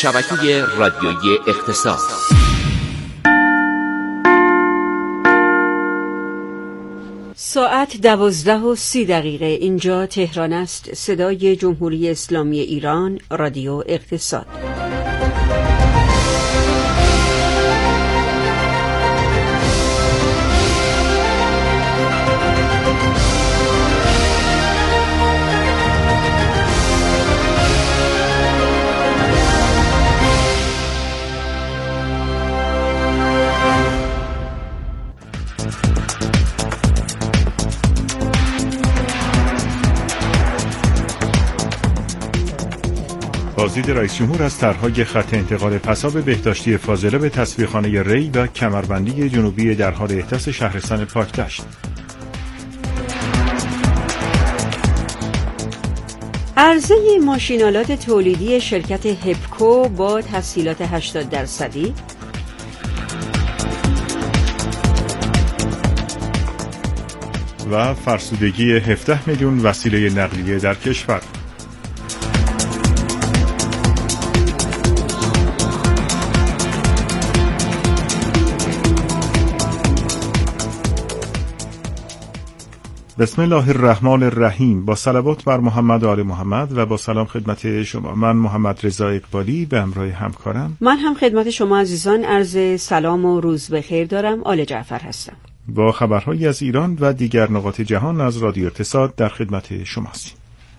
شبکه رادیویی اقتصاد. ساعت 12:30 اینجا تهران است. صدای جمهوری اسلامی ایران، رادیو اقتصاد. بازدید رئیس جمهور از طرح‌های خط انتقال پساب بهداشتی فاضله به تصفیه‌خانه ری و کمربندی جنوبی در حال احداث شهرستان پاکدشت. عرضه ماشین‌آلات تولیدی شرکت هپکو با تسهیلات 80%. و فرسودگی 17 میلیون وسیله نقلیه در کشور. بسم الله الرحمن الرحیم. با صلوات بر محمد و آل محمد و با سلام خدمت شما. من محمد رضا اقبالی به همراه همکارم. من هم خدمت شما عزیزان عرض سلام و روز بخیر دارم. آل جعفر هستم. با خبرهایی از ایران و دیگر نقاط جهان از رادیو اقتصاد در خدمت شماستیم.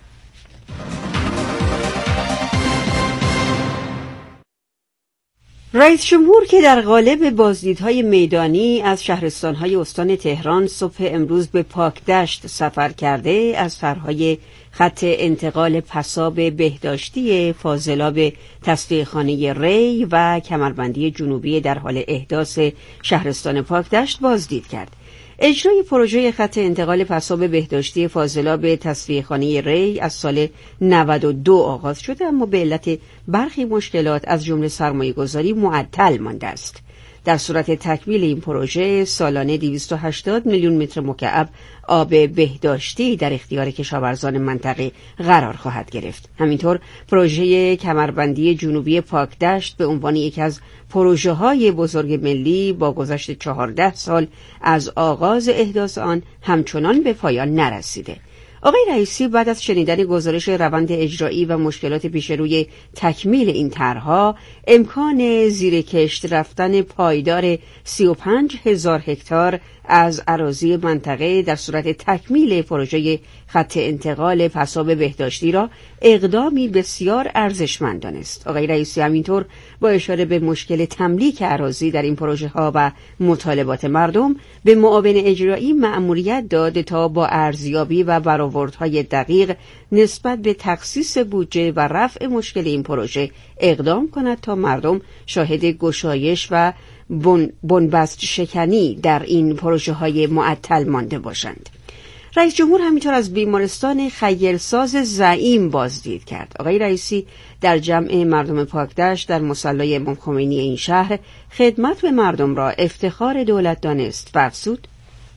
رئیس جمهور که در قالب بازدیدهای میدانی از شهرستان‌های استان تهران صبح امروز به پاکدشت سفر کرده، از طرح‌های خط انتقال پساب بهداشتی فاضلاب تصفیه‌خانه ری و کمربندی جنوبی در حال احداث شهرستان پاکدشت بازدید کرد. اجرای پروژه خط انتقال پساب بهداشتی فاضلاب تصفیه‌خانه ری از سال 92 آغاز شده، اما به علت برخی مشکلات از جمله سرمایه‌گذاری معطل مانده است. در صورت تکمیل این پروژه سالانه 280 میلیون متر مکعب آب بهداشتی در اختیار کشاورزان منطقه قرار خواهد گرفت. همینطور پروژه کمربندی جنوبی پاکدشت به عنوان یکی از پروژه‌های بزرگ ملی با گذشت 14 سال از آغاز احداث آن همچنان به پایان نرسیده. آقای رئیسی بعد از شنیدن گزارش روند اجرایی و مشکلات پیش روی تکمیل این طرح‌ها، امکان زیر کشت رفتن پایدار 35,000 هکتار از اراضی منطقه در صورت تکمیل پروژه خط انتقال پساب بهداشتی را اقدامی بسیار ارزشمند دانست. آقای رئیسی همینطور با اشاره به مشکل تملیک اراضی در این پروژه ها و مطالبات مردم به معاون اجرایی مأموریت داد تا با ارزیابی و برآوردهای دقیق نسبت به تخصیص بودجه و رفع مشکل این پروژه اقدام کند تا مردم شاهد گشایش و بنبست شکنی در این پروژه های معطل مانده باشند. رئیس جمهور همینطور از بیمارستان خیرساز زعیم بازدید کرد. آقای رئیسی در جمع مردم پاکدشت در مصلی امام خمینی این شهر خدمت به مردم را افتخار دولت دانست و افزود: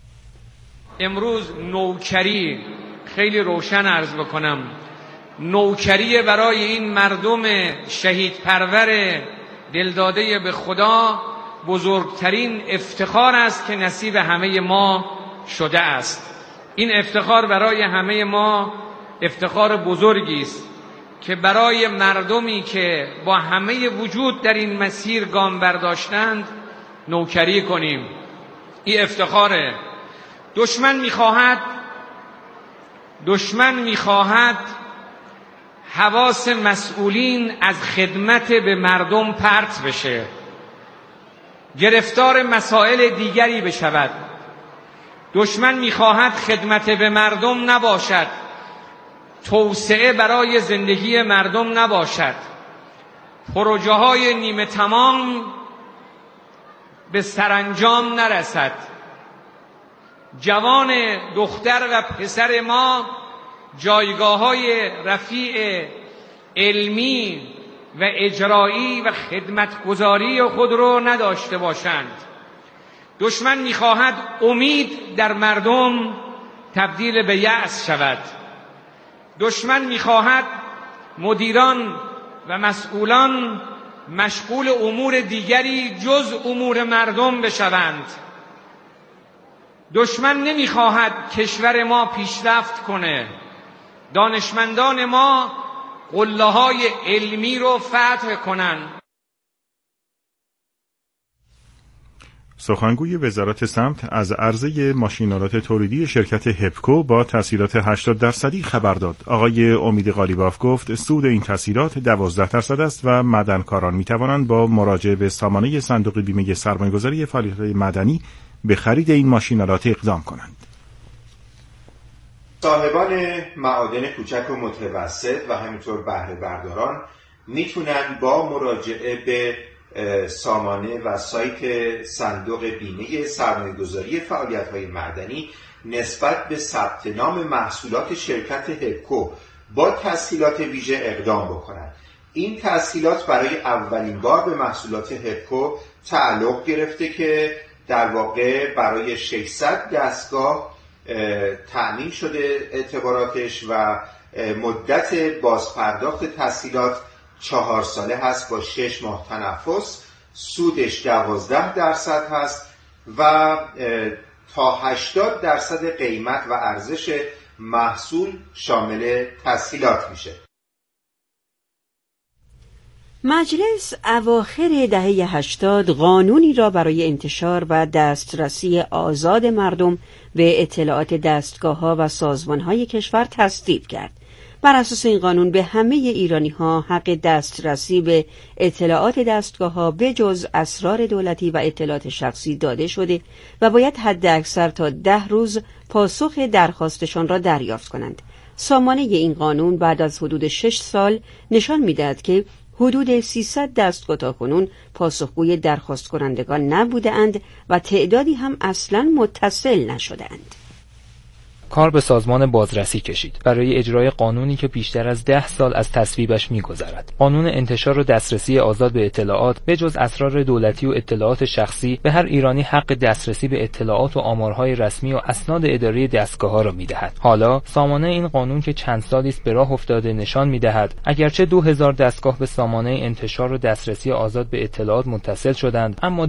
امروز نوکری، خیلی روشن عرض بکنم، نوکری برای این مردم شهید پرور دلداده به خدا بزرگترین افتخار است که نصیب همه ما شده است. این افتخار برای همه ما افتخار بزرگی است که برای مردمی که با همه وجود در این مسیر گام برداشتند نوکری کنیم. این افتخاره. دشمن میخواهد حواس مسئولین از خدمت به مردم پرت بشه، گرفتار مسائل دیگری بشود. دشمن میخواهد خدمت به مردم نباشد، توسعه برای زندگی مردم نباشد، پروژه های نیمه تمام به سرانجام نرسد، جوان دختر و پسر ما جایگاه های رفیع علمی و اجرایی و خدمتگزاری خود رو نداشته باشند. دشمن میخواهد امید در مردم تبدیل به یأس شود. دشمن میخواهد مدیران و مسئولان مشغول امور دیگری جز امور مردم بشوند. دشمن نمیخواهد کشور ما پیشرفت کنه. دانشمندان ما قله‌های علمی رو فتح کنن. سخنگوی وزارت سمت از عرضه ماشین‌آلات تولیدی شرکت هپکو با تسهیلات 80% خبر داد. آقای امید قالیباف گفت سود این تسهیلات 12% است و معدنکاران می‌توانند با مراجعه به سامانه صندوق بیمه سرمایه‌گذاری فعالیت‌های مدنی به خرید این ماشین‌آلات اقدام کنند. صاحبان معادن کوچک و متوسط و همینطور بهره برداران میتونن با مراجعه به سامانه و سایت صندوق بیمه سرمایه‌گذاری فعالیت‌های مدنی نسبت به ثبت نام محصولات شرکت هپکو با تسهیلات ویژه اقدام بکنند. این تسهیلات برای اولین بار به محصولات هپکو تعلق گرفته که در واقع برای 600 دستگاه تأمین شده اعتباراتش و مدت بازپرداخت تسهیلات 4 ساله هست با 6 ماه تنفس. سودش 12% هست و تا 80% قیمت و ارزش محصول شامل تسهیلات میشه. مجلس اواخر دهه 80 قانونی را برای انتشار و دسترسی آزاد مردم به اطلاعات دستگاه‌ها و سازمان‌های کشور تصویب کرد. بر اساس این قانون به همه ایرانی‌ها حق دسترسی به اطلاعات دستگاه‌ها به جز اسرار دولتی و اطلاعات شخصی داده شده و باید حداکثر تا 10 روز پاسخ درخواستشان را دریافت کنند. سامانه این قانون بعد از حدود 6 سال نشان می‌دهد که حدود 300 دستگاه تاکنون پاسخگوی درخواست کنندگان نبودند و تعدادی هم اصلاً متصل نشدند. کار به سازمان بازرسی کشید برای اجرای قانونی که بیشتر از 10 سال از تصویبش می‌گذرد. قانون انتشار و دسترسی آزاد به اطلاعات به جز اسرار دولتی و اطلاعات شخصی به هر ایرانی حق دسترسی به اطلاعات و آمارهای رسمی و اسناد اداری دستگاه‌ها را می‌دهد. حالا سامانه این قانون که چند سالی است به راه افتاده نشان می‌دهد اگرچه 2000 دستگاه به سامانه انتشار و دسترسی آزاد به اطلاعات متصل شدند، اما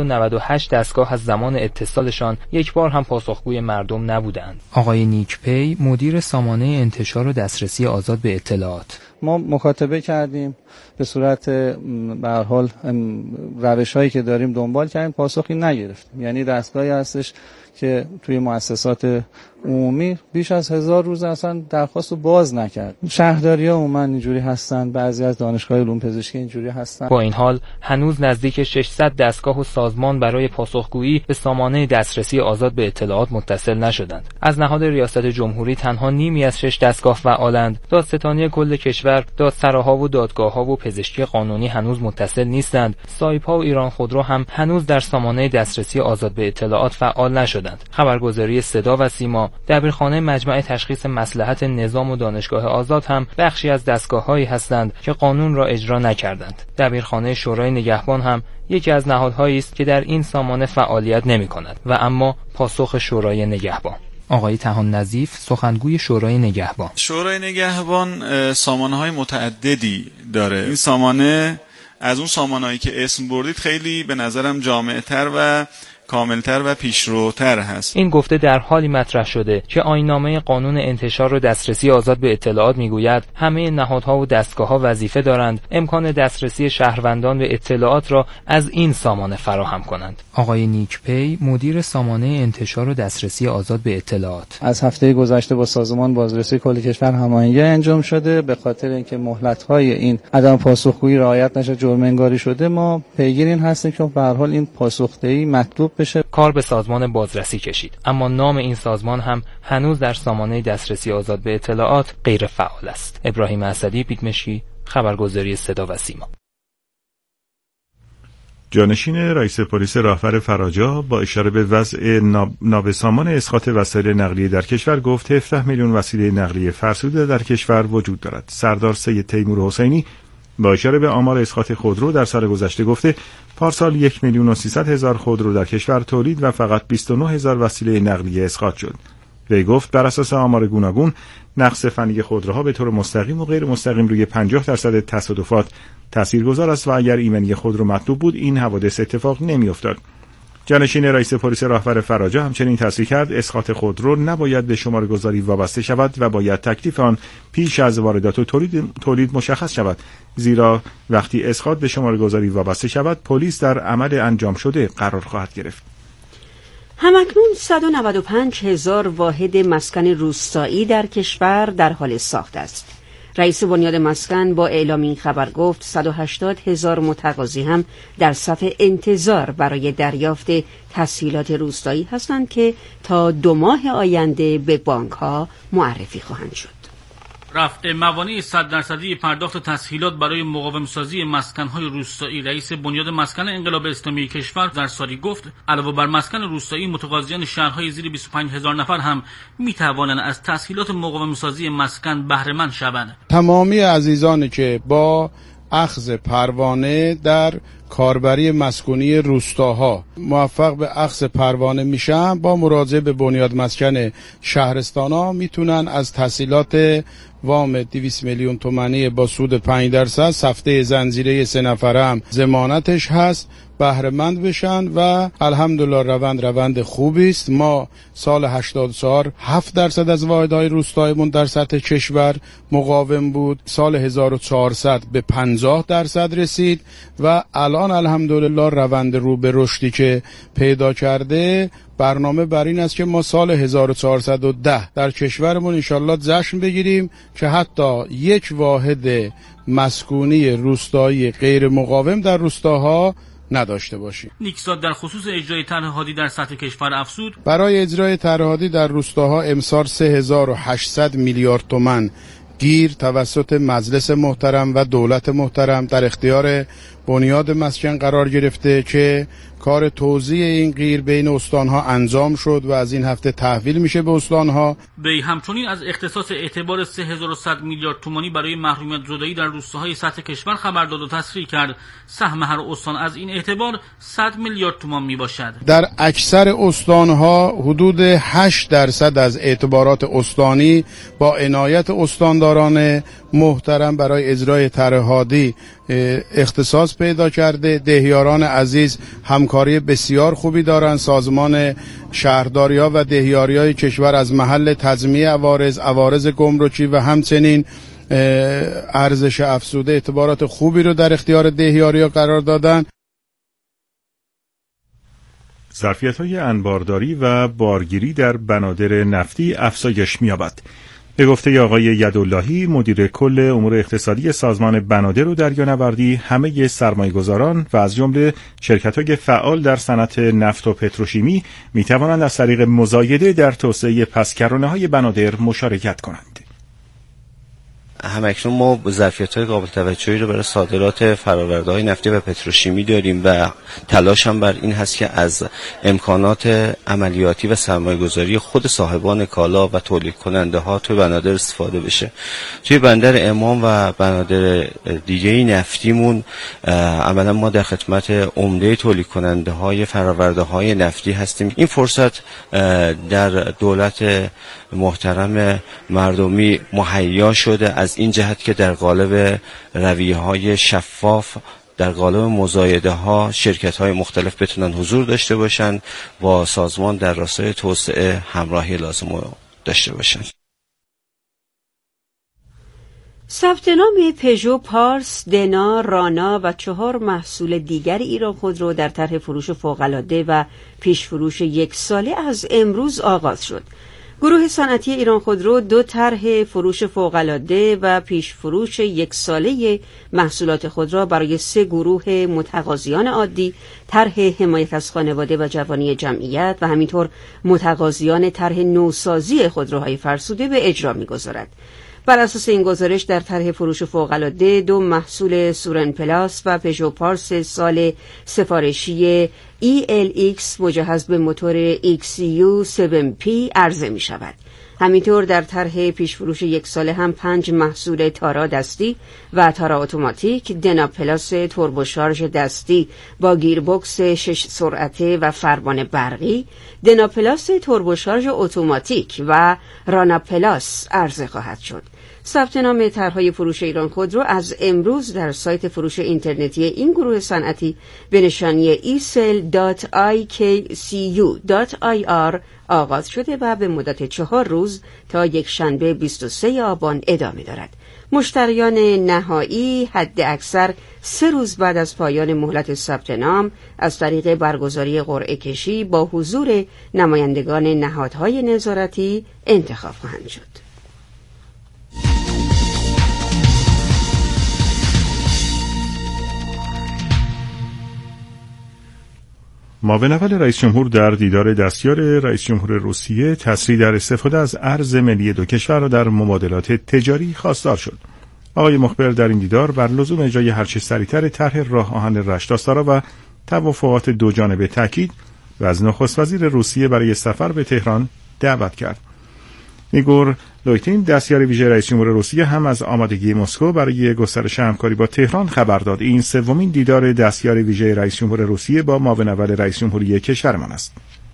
298 دستگاه از زمان اتصالشان یک بار هم پاسخگوی مردم نبودند. آقای نیکپی مدیر سامانه انتشار و دسترسی آزاد به اطلاعات: ما مکاتبه کردیم، به صورت به هر حال روش‌هایی که داریم دنبال کردیم، پاسخی نگرفتیم. یعنی دستگاهی هستش که توی مؤسسات عمومی بیش از 1000 روز اصلا درخواست رو باز نکرد. شهرداری‌ها عموما اینجوری هستن، بعضی از دانشگاه علوم پزشکی اینجوری هستن. با این حال هنوز نزدیک 600 دستگاه و سازمان برای پاسخگویی به سامانه دسترسی آزاد به اطلاعات متصل نشدند. از نهاد ریاست جمهوری تنها نیمی از 6 دستگاه فعالند. دادستانی کل کشور، دادسراها و دادگاه‌ها و پزشکی قانونی هنوز متصل نیستند. سایپا و ایران خودرو هم هنوز در سامانه دسترسی آزاد به اطلاعات فعال نشدند. خبرگزاری صدا و سیما، دبیرخانه مجمع تشخیص مصلحت نظام و دانشگاه آزاد هم بخشی از دستگاه‌هایی هستند که قانون را اجرا نکردند. دبیرخانه شورای نگهبان هم یکی از نهادهایی است که در این سامانه فعالیت نمی‌کند و اما پاسخ شورای نگهبان. آقای طحان نظیف سخنگوی شورای نگهبان: شورای نگهبان سامانه‌های متعددی داره. این سامانه از اون سامانهایی که اسم بردید خیلی به نظرم جامع‌تر و کاملتر و پیشروتر هست. این گفته در حالی مطرح شده که آیین‌نامه قانون انتشار و دسترسی آزاد به اطلاعات میگوید همه نهادها و دستگاه‌ها وظیفه دارند امکان دسترسی شهروندان به اطلاعات را از این سامانه فراهم کنند. آقای نیکپی مدیر سامانه انتشار و دسترسی آزاد به اطلاعات: از هفته گذشته با سازمان بازرسی کل کشور هماهنگی انجام شده. به خاطر اینکه مهلت‌های این عدم پاسخگویی رعایت نشه، جرم انگاری شده، ما پیگیر این هستیم که به هر حال این پاسخدهی مطلوب بشه. کار به سازمان بازرسی کشید، اما نام این سازمان هم هنوز در سامانه دسترسی آزاد به اطلاعات غیر فعال است. ابراهیم اسدی، بیتمشکی، خبرگزاری صدا و سیما. جانشین رئیس پلیس راهور فراجا با اشاره به وضع نابسامان اسقاط وسایل نقلیه در کشور گفت 17 میلیون وسیله نقلیه فرسوده در کشور وجود دارد. سردار سید تیمور حسینی با اشاره به آمار اسقاط خودرو در سال گذشته گفته پارسال 1,300,000 خودرو در کشور تولید و فقط 29,000 وسیله نقلیه اسقاط شد. وی گفت بر اساس آمار گوناگون نقص فنی خودروها به طور مستقیم و غیر مستقیم روی 50% تصادفات تاثیرگذار است و اگر ایمنی خودرو مطلوب بود این حوادث اتفاق نمی‌افتاد. جانشین رئیس پلیس راهور فراجا همچنین تصریح کرد اسقاط خودرو نباید به شماره‌گذاری وابسته شود و باید تکلیف آن پیش از واردات و تولید مشخص شود، زیرا وقتی اسقاط به شماره‌گذاری وابسته شود پلیس در عمل انجام شده قرار خواهد گرفت. همکنون 195,000 واحد مسکن روستایی در کشور در حال ساخت است. رئیس بنیاد مسکن با اعلام این خبر گفت 180,000 متقاضی هم در صف انتظار برای دریافت تسهیلات روستایی هستند که تا 2 ماه آینده به بانک‌ها معرفی خواهند شد. رفع موانع 100% پرداخت تسهیلات برای مقاوم‌سازی مسکن‌های روستایی. رئیس بنیاد مسکن انقلاب اسلامی کشور در ساری گفت علاوه بر مسکن روستایی متقاضیان شهرهای زیر 25,000 نفر هم می‌توانند از تسهیلات مقاوم‌سازی مسکن بهره مند شوند. تمامی عزیزانی که با اخذ پروانه در کاربری مسکونی روستاها موفق به اخذ پروانه میشن با مراجعه به بنیاد مسکن شهرستان‌ها میتونن از تسهیلات وام 200 میلیون تومانی با سود 5% سفته زنجیره 3 نفره هم ضمانتش هست بهره مند بشن و الحمدلله روند خوبی است. ما سال 84 7% از واحدهای روستاییمون در سطح کشور مقاوم بود، سال 1400 به 50% رسید و الان الحمدلله روند رو به رشدی که پیدا کرده برنامه بر این است که ما سال 1410 در کشورمون انشالله جشن بگیریم که حتی یک واحد مسکونی روستایی غیر مقاوم در روستاها نداشته باشیم. نیکزاد در خصوص اجرای طرح هادی در سطح کشور افزود برای اجرای طرح هادی در روستاها امسال 3800 میلیارد تومان گیر توسط مجلس محترم و دولت محترم در اختیار بنیاد مسکن قرار گرفته که کار توزیع این گیر بین استانها انجام شد و از این هفته تحویل میشه به استانها. وی همچنین از اختصاص اعتبار 3100 میلیارد تومانی برای محرومیت زدایی در روستاهای سطح کشور خبر داد و تصریح کرد سهم هر استان از این اعتبار 100 میلیارد تومان میباشد. در اکثر استانها حدود 8% از اعتبارات استانی با عنایت استانداران محترم برای اجرای طرح هادی اختصاص پیدا کرده. دهیاران عزیز همکاری بسیار خوبی دارند. سازمان شهرداری‌ها و دهیاری‌های کشور از محل تجمیع عوارض گمرکی و همچنین ارزش افزوده اعتبارات خوبی رو در اختیار دهیاری‌ها قرار دادن. ظرفیت‌های انبارداری و بارگیری در بنادر نفتی افزایش می‌یابد. به گفته آقای یداللهی مدیر کل امور اقتصادی سازمان بنادر و دریانوردی، همه سرمایه‌گذاران و از جمله شرکت‌های فعال در صنعت نفت و پتروشیمی می‌توانند از طریق مزایده در توسعه پس‌کرانه‌های بنادر مشارکت کنند. همکنون ما ظرفیت‌های قابل توجهی رو برای صادرات فرآورده‌های نفتی و پتروشیمی داریم و تلاش هم بر این هست که از امکانات عملیاتی و سرمایه‌گذاری خود صاحبان کالا و تولید کننده ها توی بنادر استفاده بشه. توی بندر امام و بنادر دیگه نفتیمون عملا ما در خدمت عمده تولید کننده های فرآورده‌های نفتی هستیم. این فرصت در دولت محترم مردمی مهیا شده از این جهت که در قالب رویه‌های شفاف در قالب مزایده‌ها شرکت‌های مختلف بتونن حضور داشته باشن با سازمان در راستای توسعه همراهی لازم داشته باشن. ثبت نام پژو، پارس، دنا، رانا و 4 محصول دیگر ایران خودرو در طرح فروش فوق‌العاده و پیش فروش 1 ساله از امروز آغاز شد. گروه صنعتی ایران خودرو 2 طرح فروش فوق‌العاده و پیش فروش 1 ساله محصولات خود را برای 3 گروه متقاضیان عادی، طرح حمایت از خانواده و جوانی جمعیت و همینطور متقاضیان طرح نوسازی خودروهای فرسوده به اجرا می‌گذارد. بر اساس این گزارش در طرح فروش فوق‌العاده 2 محصول سورن پلاس و پژو پارس سال سفارشی ELX مجهز به موتور XU7P عرضه می شود. همینطور در طرح پیشفروش یک ساله هم 5 محصول تارا دستی و تارا اتوماتیک، دنا پلاس توربوشارژ دستی با گیربکس 6 سرعته و فرمان برقی، دنا پلاس توربوشارژ اتوماتیک و رانا پلاس عرضه خواهد شد. ثبت نام طرحهای فروش ایران خودرو از امروز در سایت فروش اینترنتی این گروه صنعتی به نشانی esel.ikcu.ir آغاز شده و به مدت 4 روز تا یکشنبه 23 آبان ادامه دارد. مشتریان نهایی حد اکثر 3 روز بعد از پایان مهلت ثبت نام از طریق برگزاری قرعه کشی با حضور نمایندگان نهادهای نظارتی انتخاب خواهند شد. معاون اول رئیس جمهور در دیدار دستیار رئیس جمهور روسیه تسریع در استفاده از ارز ملی دو کشور را در مبادلات تجاری خواستار شد. آقای مخبر در این دیدار بر لزوم اجرای هرچه سریعتر طرح راه آهن رشت-آستارا و توافقات دو جانبه تاکید و از نخست وزیر روسیه برای سفر به تهران دعوت کرد. ایگور لویتین دستیار ویژه رئیس جمهور روسیه هم از آمادگی مسکو برای گسترش همکاری با تهران خبر داد. این سومین دیدار دستیار ویژه رئیس جمهور روسیه با معاون اول رئیس جمهوری کشورمان است.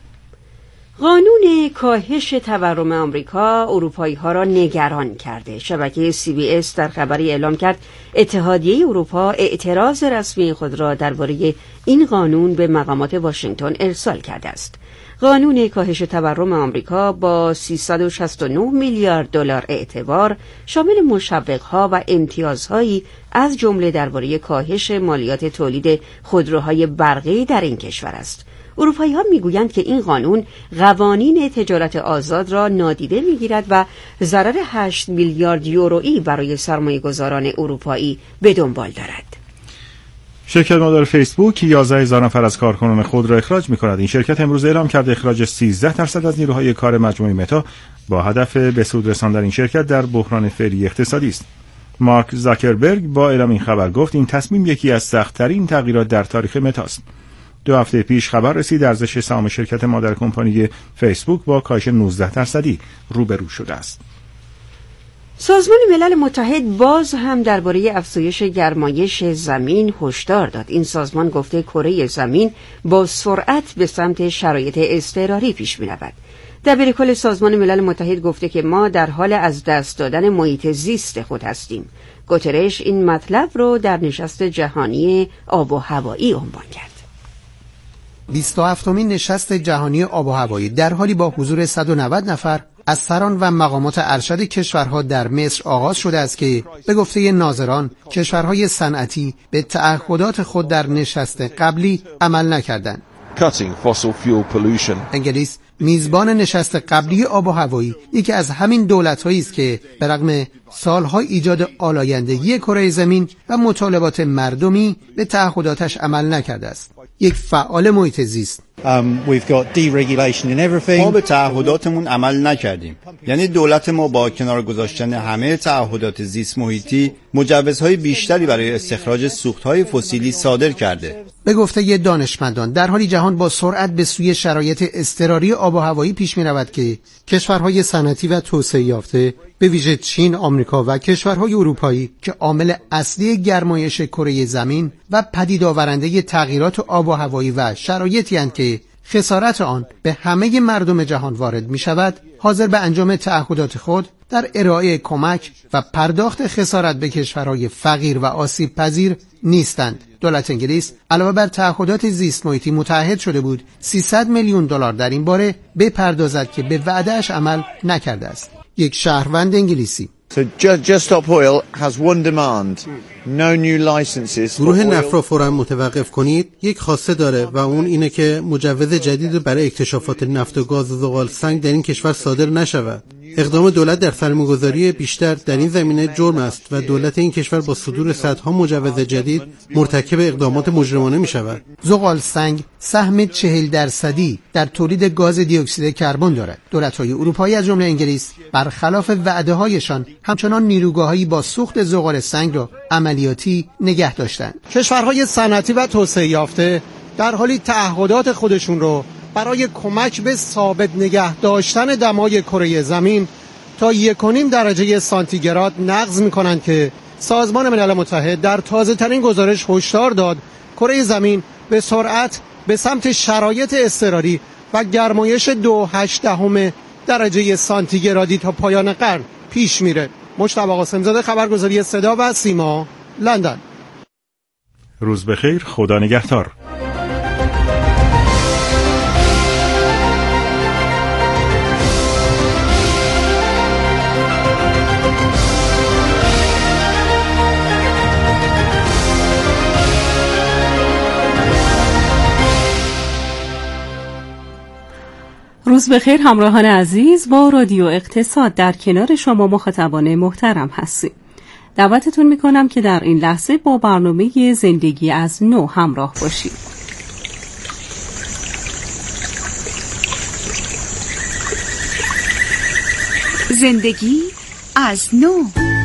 قانون کاهش تورم آمریکا اروپایی‌ها را نگران کرده. شبکه CBS در خبری اعلام کرد اتحادیه اروپا اعتراض رسمی خود را درباره این قانون به مقامات واشنگتن ارسال کرده است. قانون کاهش تورم آمریکا با 369 میلیارد دلار اعتبار شامل مشوق‌ها و امتیازهایی از جمله درباره کاهش مالیات تولید خودروهای برقی در این کشور است. اروپایی‌ها می‌گویند که این قانون قوانین تجارت آزاد را نادیده می‌گیرد و ضرر 8 میلیارد یورویی برای سرمایه‌گذاران اروپایی به دنبال دارد. شرکت مادر فیسبوک 11,000 نفر از کارکنان خود را اخراج می‌کند. این شرکت امروز اعلام کرده اخراج 13% از نیروهای کار مجموعه متا با هدف به سود رساندن این شرکت در بحران فعلی اقتصادی است. مارک زاکربرگ با اعلام این خبر گفت این تصمیم یکی از سخت‌ترین تغییرات در تاریخ متاست. 2 هفته پیش خبر رسید ارزش سهام شرکت مادر کمپانی فیسبوک با کاهش 19% روبرو شده است. سازمان ملل متحد باز هم درباره افزایش گرمایش زمین هشدار داد. این سازمان گفته کره زمین با سرعت به سمت شرایط اضطراری پیش می‌رود. دبیرکل سازمان ملل متحد گفته که ما در حال از دست دادن محیط زیست خود هستیم. گوترش این مطلب رو در نشست جهانی آب و هوایی عنوان کرد. 27مین نشست جهانی آب و هوایی در حالی با حضور 190 نفر از سران و مقامات ارشد کشورها در مصر آغاز شده است که به گفته ناظران کشورهای صنعتی به تعهدات خود در نشست قبلی عمل نکردند. انگلیس میزبان نشست قبلی آب و هوایی یکی از همین دولت‌هایی است که به رغم سالها ایجاد آلایندگی کره زمین و مطالبات مردمی به تعهداتش عمل نکرده است. یک فعال محیط زیست. ما به تعهداتمون عمل نکردیم. یعنی دولت ما با کنار گذاشتن همه تعهدات زیست محیطی مجوزهای بیشتری برای استخراج سوختهای فسیلی صادر کرده. به گفته ی دانشمندان در حالی جهان با سرعت به سوی شرایط اضطراری آب و هوایی پیش می رود که کشورهای صنعتی و توسعه یافته به ویژه چین، آمریکا و کشورهای اروپایی که عامل اصلی گرمایش کره زمین و پدید آورنده تغییرات آب و هوایی و شرایطی اند که خسارت آن به همه مردم جهان وارد می شود، حاضر به انجام تعهدات خود در ارائه کمک و پرداخت خسارت به کشورهای فقیر و آسیب پذیر نیستند. دولت انگلیس علاوه بر تعهدات زیست محیطی متعهد شده بود 300 میلیون دلار در این باره بپردازد که به وعده‌اش عمل نکرده است. یک شهروند انگلیسی گروه نفت را فوراً متوقف کنید یک خواسته داره و اون اینه که مجوز جدید برای اکتشافات نفت و گاز و زغال سنگ در این کشور صادر نشود. اقدام دولت در سرمایه‌گذاری بیشتر در این زمینه جرم است و دولت این کشور با صدور صدها مجوز جدید مرتکب اقدامات مجرمانه می شود. زغال سنگ سهم 40% در تولید گاز دی اکسید کربن دارد. دولت‌های اروپایی از جمله انگلیس برخلاف وعده‌هایشان همچنان نیروگاه‌هایی با سوخت زغال سنگ را عملیاتی نگه داشتند. کشورهای صنعتی و توسعه یافته در حالی تعهدات خودشون رو برای کمک به ثابت نگه داشتن دمای کره زمین تا 1.5 درجه سانتیگراد نقض می‌کنند که سازمان ملل متحد در تازه‌ترین گزارش هشدار داد کره زمین به سرعت به سمت شرایط اضطراری و گرمایش 2.8 درجه سانتیگرادی تا پایان قرن پیش میره. مجتبی قاسم‌زاده، خبرگزاری صدا و سیما، لندن. روز بخیر، خدا نگهدار. روز بخیر همراهان عزیز، با رادیو اقتصاد در کنار شما مخاطبان محترم هستیم. دعوتتون میکنم که در این لحظه با برنامه زندگی از نو همراه باشید. زندگی از نو.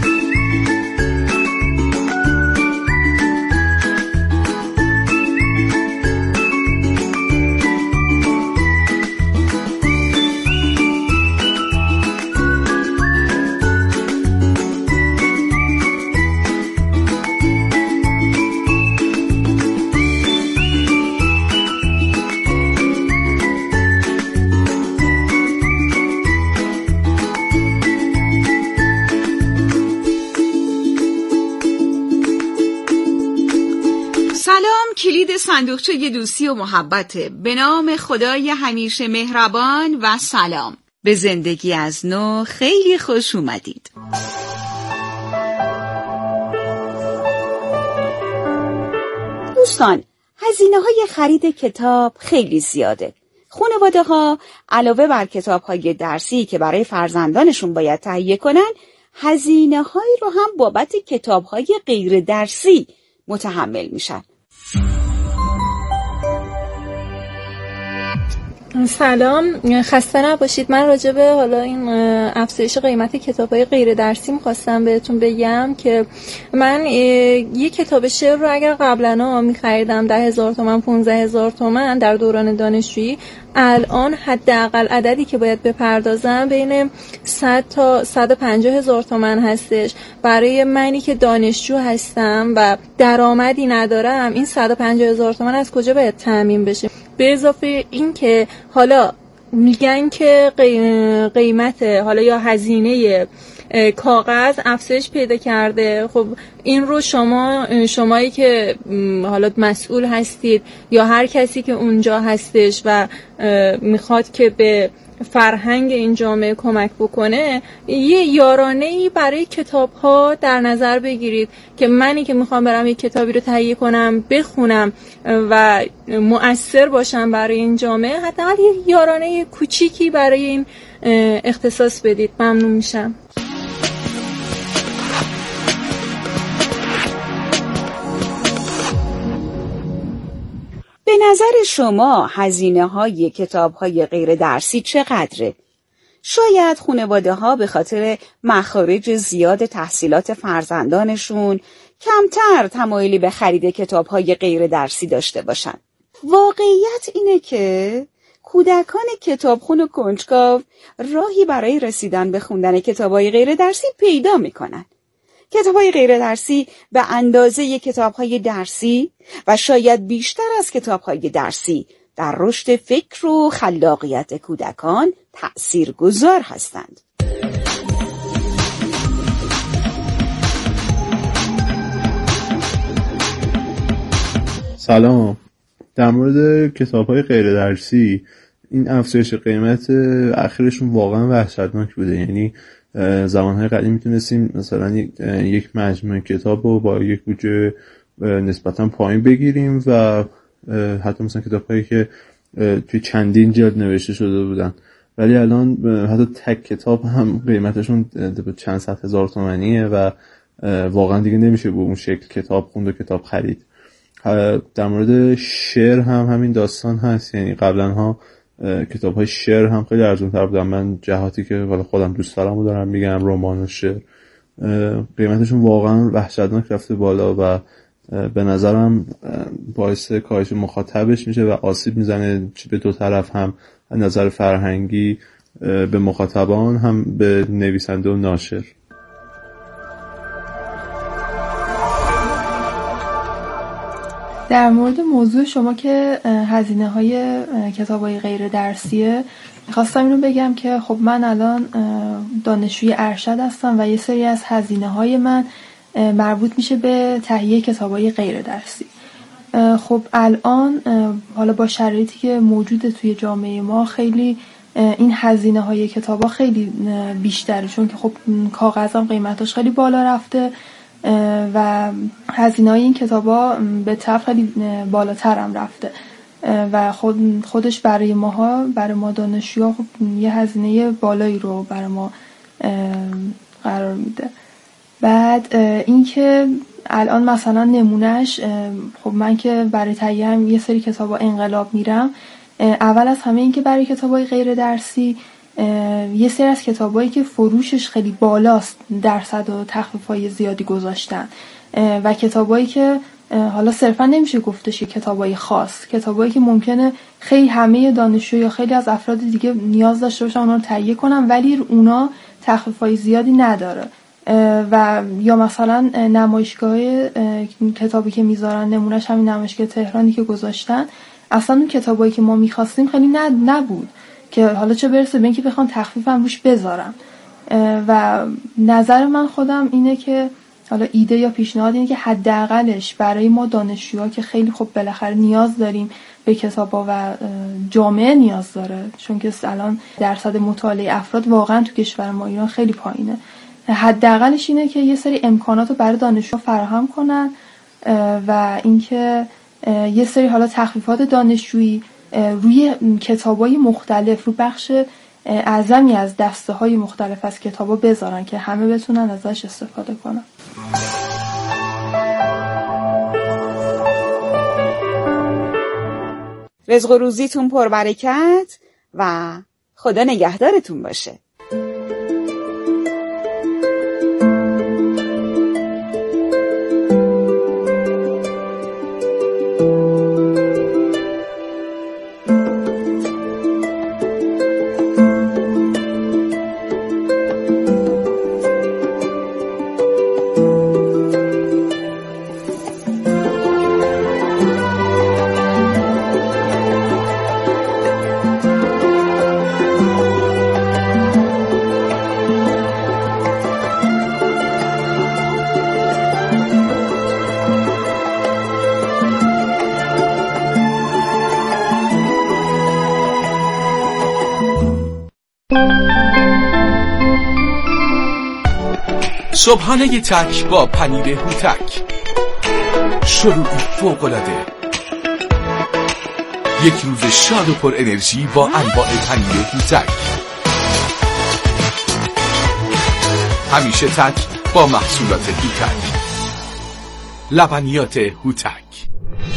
کلید صندوقچه دوستی و محبت. به نام خدای همیشه مهربان و سلام. به زندگی از نو خیلی خوش اومدید. دوستان، هزینه‌های خرید کتاب خیلی زیاده. خانواده‌ها علاوه بر کتاب‌های درسی که برای فرزندانشون باید تهیه کنن، هزینه‌هایی رو هم بابت کتاب‌های غیر درسی متحمل میشن. سلام، خسته نباشید. من راجع به حالا این افزایش قیمت کتاب‌های غیر درسی می‌خواستم بهتون بگم که من یک کتاب شعر رو اگر قبلا می‌خریدم 10,000 تومان 15,000 تومان در دوران دانشجویی، الان حداقل عددی که باید بپردازم بین 100 تا 150,000 تومان هستش. برای منی که دانشجو هستم و درآمدی ندارم، این 150,000 تومان از کجا باید تامین بشه؟ به اضافه این که حالا میگن که قیمت حالا یا هزینه کاغذ افزایش پیدا کرده. خب این رو شمایی که حالا مسئول هستید یا هر کسی که اونجا هستش و میخواد که به فرهنگ این جامعه کمک بکنه، یه یارانه‌ای برای کتاب‌ها در نظر بگیرید که منی که میخوام برم یک کتابی رو تهیه کنم، بخونم و مؤثر باشم برای این جامعه، حداقل یه یارانه کوچیکی برای این اختصاص بدید. ممنون میشم. به نظر شما هزینه‌های کتاب‌های غیر درسی چقدره؟ شاید خانواده‌ها به خاطر مخارج زیاد تحصیلات فرزندانشون کمتر تمایلی به خرید کتاب‌های غیر درسی داشته باشن. واقعیت اینه که کودکان کتابخون و کنجکاو راهی برای رسیدن به خوندن کتاب‌های غیر درسی پیدا می‌کنن. کتاب‌های غیر درسی به اندازه کتاب‌های درسی و شاید بیشتر از کتاب‌های درسی در رشد فکر و خلاقیت کودکان تأثیرگذار هستند. سلام. در مورد کتاب‌های غیر درسی، این افزایش قیمت اخیرشون واقعا وحشتناک بوده. یعنی زمانهای قدیم میتونستیم مثلا یک مجموعه کتاب رو با یک بودجه نسبتا پایین بگیریم و حتی مثلا کتاب‌هایی که توی چندین جلد نوشته شده بودن، ولی الان حتی تک کتاب هم قیمتشون چند صد هزار تومانیه و واقعا دیگه نمیشه به اون شکل کتاب خوند و کتاب خرید. در مورد شعر هم همین داستان هست. یعنی قبلا ها کتاب های شعر هم خیلی ارزون تر بودن. من جهاتی که والا خودم دوست دارم و دارم میگم، رمان و شعر، قیمتشون واقعا وحشتناک رفته بالا و به نظرم باعث کاهش مخاطبش میشه و آسیب میزنه چه به دو طرف، هم از نظر فرهنگی به مخاطبان هم به نویسنده و ناشر. در مورد موضوع شما که هزینه های کتاب های غیر درسیه، میخواستم اینو بگم که خب من الان دانشجوی ارشد هستم و یه سری از هزینه های من مربوط میشه به تهیه کتاب های غیر درسی. خب الان حالا با شرایطی که موجوده توی جامعه ما خیلی این هزینه های کتاب ها خیلی بیشتره، چون که خب کاغذ هم قیمتاش خیلی بالا رفته و هزینه های این کتاب ها به طبع خیلی بالاتر هم رفته و خودش برای ما دانشجوها خب یه هزینه بالایی رو برای ما قرار میده. بعد اینکه الان مثلا نمونهش، خب من که برای تهیه هم یه سری کتابا انقلاب میرم، اول از همه این که برای کتابای غیر درسی یه سری از کتابایی که فروشش خیلی بالاست درصد و تخفیف‌های زیادی گذاشتن و کتابایی که حالا صرفا نمیشه گفتش که کتابای خاص، کتابایی که ممکنه خیلی همه دانشجو یا خیلی از افراد دیگه نیاز داشته باشن اونا رو تهیه کنن ولی اونا تخفیف‌های زیادی نداره. و یا مثلا نمایشگاه کتابی که میذارن، نمونهش همین نمایشگاه تهرانی که گذاشتن، اصلا اون کتابایی که ما میخواستیم خیلی نبود که حالا چه برسه به اینکه بخوام تخفیف هم روش بذارم. و نظر من خودم اینه که حالا ایده یا پیشنهاد اینه که حداقلش برای ما دانشجوها که خیلی خب بالاخره نیاز داریم به کتابا و جامعه نیاز داره، چون که الان درصد مطالعه افراد واقعا تو کشور ما ایران خیلی پایینه، حداقلش اینه که یه سری امکانات رو برای دانشجو فراهم کنن و اینکه یه سری حالا تخفیفات دانشجویی روی کتابای مختلف، رو بخش اعظمی از دسته‌های مختلف از کتابا بذارن که همه بتونن ازش استفاده کنن. رزق و روزیتون پربرکت و خدا نگهدارتون باشه. صبحانه تک با پنیر هوتک، شروعی فوق‌العاده، یک روز شاد و پر انرژی با انواع پنیر هوتک، همیشه تک با محصولات هوتک، لبنیات هوتک.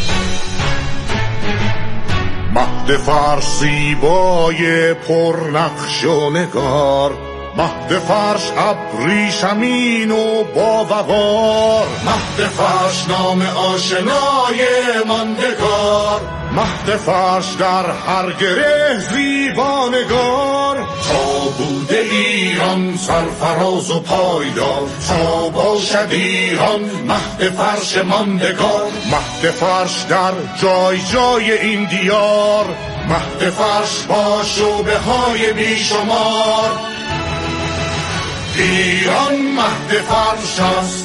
مهد فارسی بای پرنقش و نگار، مهد فرش ابریشمین و با وقار، مهد فرش نام آشنای ماندگار، مهد فرش در هر گره زیبانگار. تا بوده ایران سرفراز و پایدار، تا باشد ایران مهد فرش ماندگار. مهد فرش در جای جای این دیار، مهد فرش با شعبه های بیشمار. ایران مهد فرش است.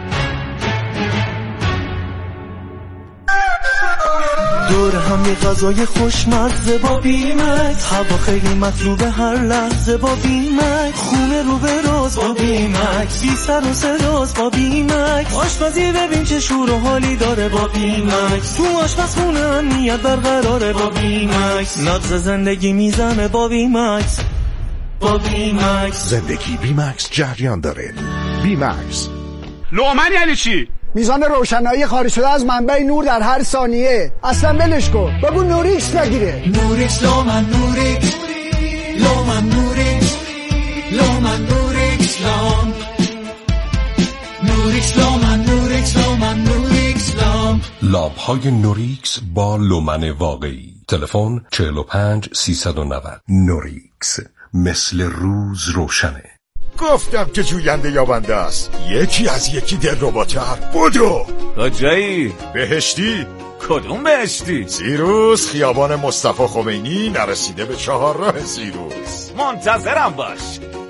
دور هم یه غذای خوشمزه با بیمکس، هوا خیلی مطلوبه هر لحظه با بیمکس، خونه رو به راز با بیمکس، بی سر و صداست با بیمکس، آشپزی ببین چه شور و حالی داره با بیمکس، تو آشپزخونه امنیت برقراره با بیمکس، نبض زندگی میزنه با بیمکس. با بیمکس زندگی بیمکس جریان داره. بیمکس. لومن یعنی چی؟ میزان روشنایی خارج شده از منبع نور در هر ثانیه. اصلا ولش کن، بگو نوریکس نگیره. نوریکس لومن نوریکس، لومن نوریکس، لومن نوریکس لام، نوریکس لومن نوریکس، لومن نوریکس لام. لامپ‌های نوریکس با لومن واقعی. تلفن 45 390. نوریکس، مثل روز روشنه. گفتم که جوینده یابنده است. یکی از یکی دلرباتر. بدو کجایی؟ بهشتی. کدوم بهشتی؟ سیروس، خیابان مصطفی خمینی، نرسیده به 4 راه سیروس. منتظرم باش.